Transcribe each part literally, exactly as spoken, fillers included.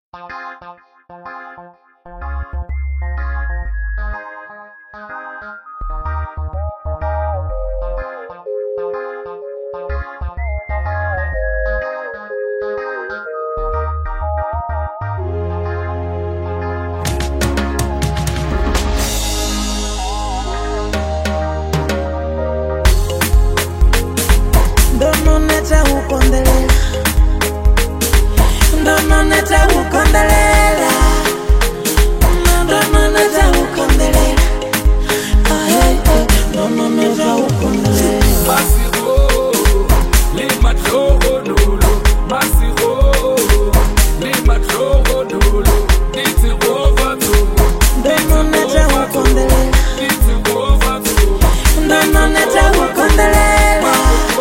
Ndono neta ukondelela, ndono neta ukondelela, ndono neta ukondelela, ay ay, ndono neta ukondelela. Masiro, le machoro dolo, masiro, le machoro dolo, diti rovato, Ndono neta ukondelela, diti rovato, ndono neta ukondelela,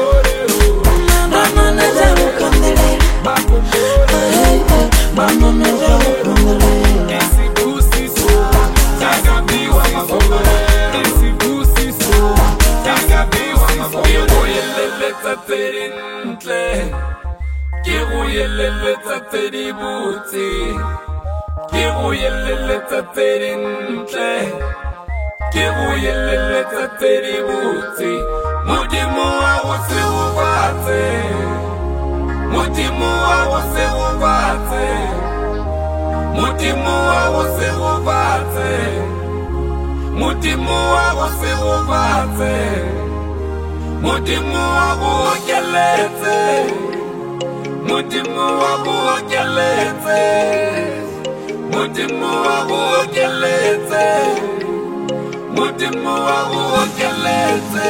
ndono neta ukondelela, ay ay, ndono neta ukondelela. esse buciso, taga biwa mafoko, esse buciso, taga biwa mafoko. Kiroyelele tatelintle, kiroyelele tatelibuti, kiroyelele tatelintle, kiroyelele tatelibuti. Mudimu awose uvate, mudimu awose uvate, mudimu awose uvate, mudimu awose uvate, mudimu awokelete, mudimu awokelete, mudimu awokelete, mudimu awokelete.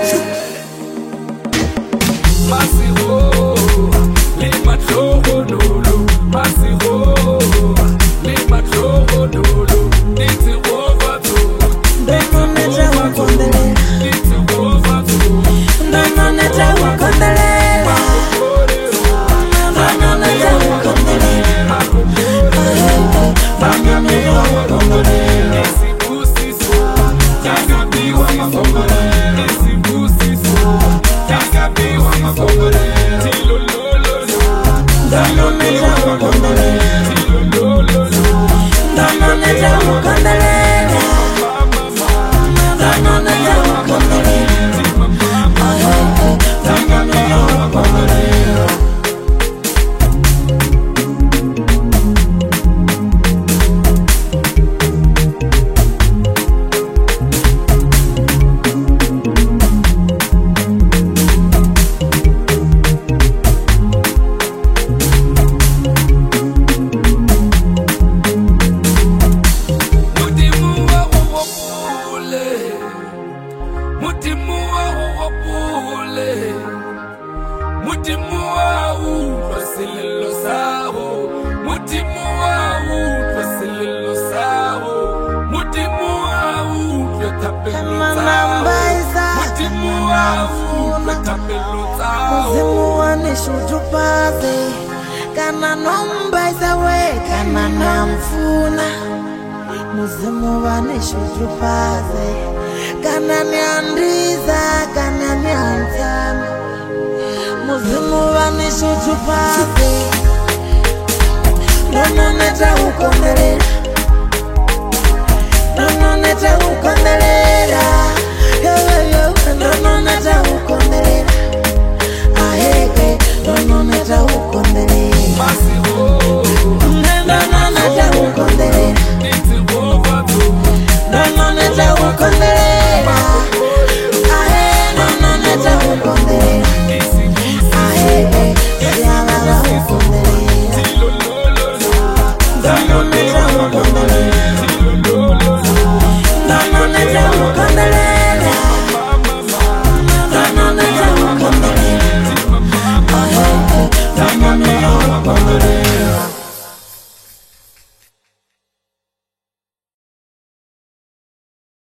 Masiro, le machoro dolo, masiro, le machoro dolo, diti rovato, Ndono neta ukondelela, diti rovato, ndono neta ukondelela, ndono neta ukondelela, ay ay ay, ndono neta ukondelela. esse buciso, taga biwa mafoko, esse buciso, taga biwa mafoko, tilo lolo, Ndono neta ukondelela, tilo lolo, ndono neta ukondelela, ndono neta ukondelela, ay ay ay, ndono neta ukondelela. mudimu awuwapule, mudimu awuwapule, mudimu awulwa sililo sawo, mudimu awulwa sililo sawo, mudimu awulwa tapelo Manamba sawo, isa, mudimu awulwa tapelo sawo. muzimu wanishujupaze, kana nomba isa we, kana namfuna. Muzimu wanishujupaze, kana niandiza, kana niantama. Muzimu wanishujupaze, ndono neta ukondelela, ndono neta ukondelela, yo yo yo, ndono neta ukondelela.